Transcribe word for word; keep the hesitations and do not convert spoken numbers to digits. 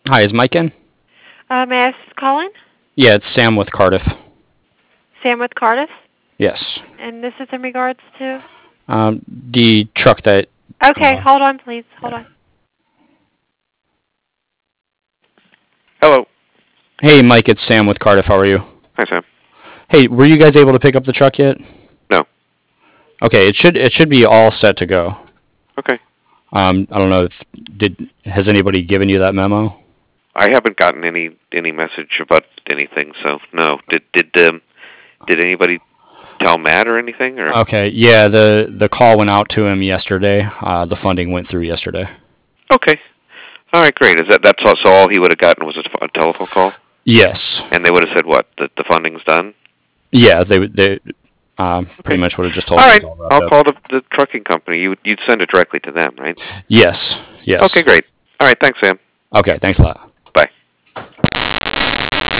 Hi, is Mike in? Uh, may I ask who's calling? Yeah, it's Sam with Cardiff. Sam with Cardiff? Yes. And this is in regards to? Um, the truck that. Okay, Uh, hold on, please. Hold yeah. on. Hello. Hey, Mike, it's Sam with Cardiff. How are you? Hi, Sam. Hey, were you guys able to pick up the truck yet? No. Okay, it should it should be all set to go. Okay. Um, I don't know if did has anybody given you that memo? I haven't gotten any any message about anything, so no. Did did um did anybody tell Matt or anything or? Okay, yeah, the the call went out to him yesterday. Uh, the funding went through yesterday. Okay. All right, great. Is that that's all? So all he would have gotten was a, a telephone call, Yes. and they would have said what? That the funding's done. Yeah, they they um, pretty Okay. much would have just told All me. right. All wrapped I'll up. call the the trucking company. You you'd send it directly to them, right? Yes. Yes. Okay, great. All right. Thanks, Sam. Okay, thanks a lot.